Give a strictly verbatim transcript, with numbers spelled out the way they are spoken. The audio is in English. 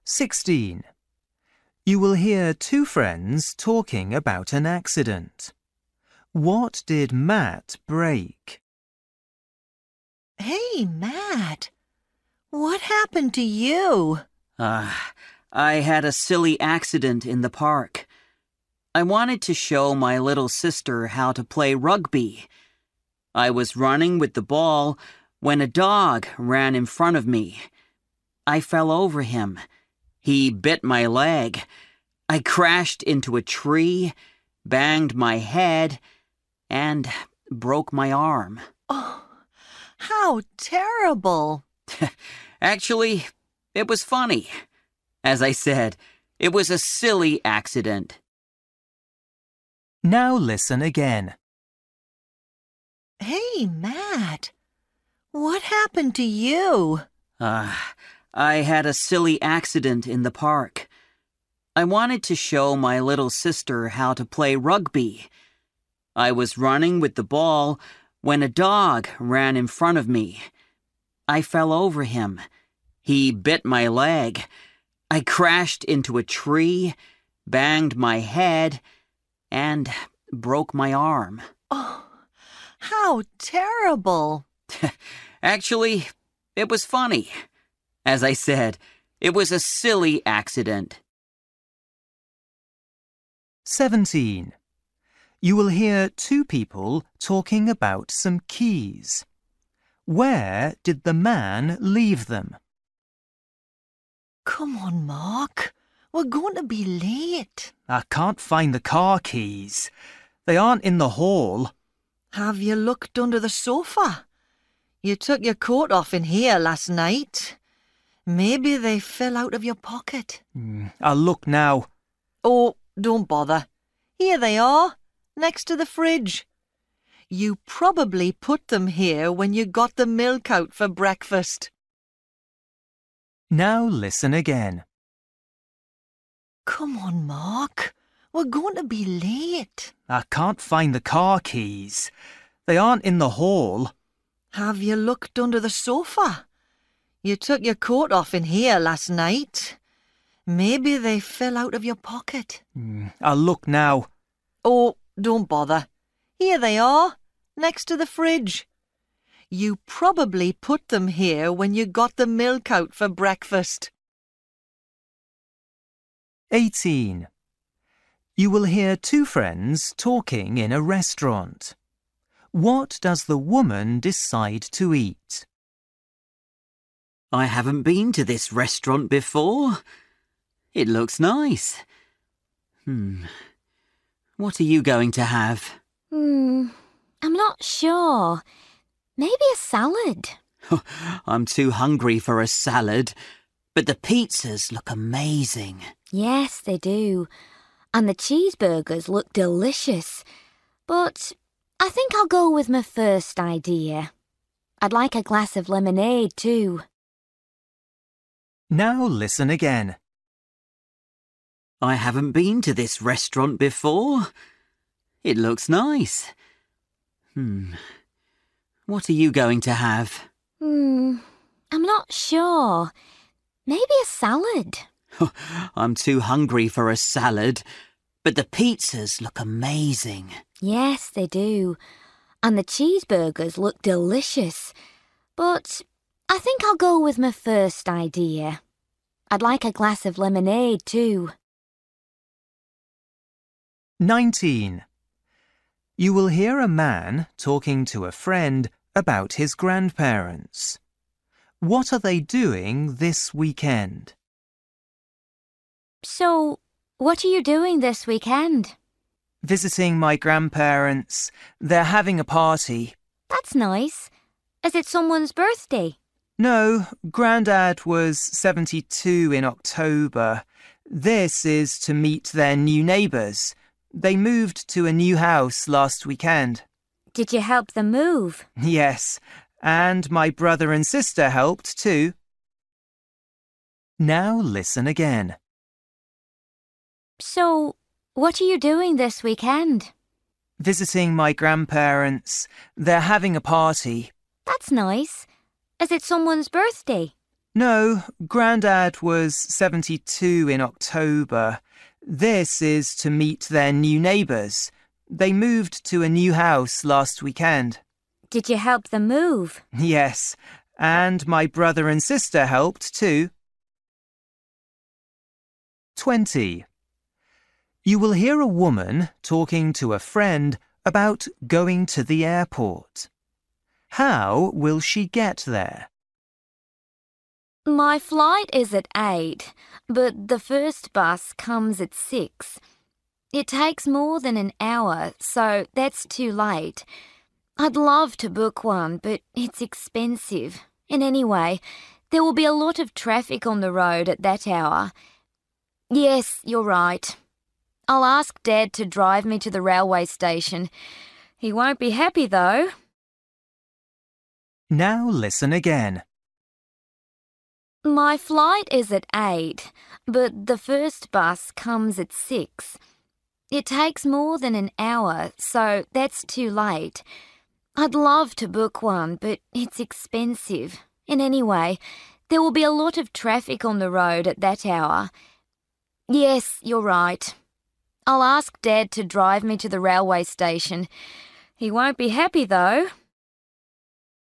sixteen. You will hear two friends talking about an accident. What did Matt break? Hey, Matt. What happened to you? Ah, uh, I had a silly accident in the park. I wanted to show my little sister how to play rugby. I was running with the ball when a dog ran in front of me. I fell over him. He bit my leg. I crashed into a tree, banged my head, and broke my arm. Oh, how terrible. Actually, it was funny. As I said, it was a silly accident. Now listen again. Hey, Matt. What happened to you? Ah, uh, I had a silly accident in the park. I wanted to show my little sister how to play rugby. I was running with the ball when a dog ran in front of me. I fell over him. He bit my leg. I crashed into a tree, banged my head, and broke my arm. Oh, how terrible. Actually, it was funny. As I said, it was a silly accident. seventeen. You will hear two people talking about some keys. Where did the man leave them? Come on, Mark. We're going to be late. I can't find the car keys. They aren't in the hall. Have you looked under the sofa? You took your coat off in here last night. Maybe they fell out of your pocket. Mm, I'll look now. Oh, don't bother. Here they are, next to the fridge. You probably put them here when you got the milk out for breakfast. Now listen again. Come on, Mark. We're going to be late. I can't find the car keys. They aren't in the hall. Have you looked under the sofa? You took your coat off in here last night. Maybe they fell out of your pocket. Mm, I'll look now. Oh, don't bother. Here they are, next to the fridge. You probably put them here when you got the milk out for breakfast. eighteen. You will hear two friends talking in a restaurant. What does the woman decide to eat? I haven't been to this restaurant before. It looks nice. Hmm. What are you going to have? Hmm. I'm not sure. Maybe a salad. I'm too hungry for a salad, but the pizzas look amazing. Yes, they do. And the cheeseburgers look delicious. But I think I'll go with my first idea. I'd like a glass of lemonade too. Now listen again. I haven't been to this restaurant before. It looks nice. Hmm. What are you going to have? Hmm. I'm not sure. Maybe a salad. I'm too hungry for a salad, but the pizzas look amazing. Yes, they do. And the cheeseburgers look delicious. But I think I'll go with my first idea. I'd like a glass of lemonade too. nineteen. You will hear a man talking to a friend about his grandparents. What are they doing this weekend? So, what are you doing this weekend? Visiting my grandparents. They're having a party. That's nice. Is it someone's birthday? No, Grandad was seventy-two in October. This is to meet their new neighbours. They moved to a new house last weekend. Did you help them move? Yes, and my brother and sister helped too. Now listen again. So, what are you doing this weekend? Visiting my grandparents. They're having a party. That's nice. Is it someone's birthday? No, Grandad was seventy-two in October. This is to meet their new neighbours. They moved to a new house last weekend. Did you help them move? Yes, and my brother and sister helped too. twenty. You will hear a woman talking to a friend about going to the airport. How will she get there? My flight is at eight, but the first bus comes at six. It takes more than an hour, so that's too late. I'd love to book one, but it's expensive. And anyway, there will be a lot of traffic on the road at that hour. Yes, you're right. I'll ask Dad to drive me to the railway station. He won't be happy, though. Now listen again. My flight is at eight, but the first bus comes at six. It takes more than an hour, so that's too late. I'd love to book one, but it's expensive. And anyway, there will be a lot of traffic on the road at that hour. Yes, you're right. I'll ask Dad to drive me to the railway station. He won't be happy, though.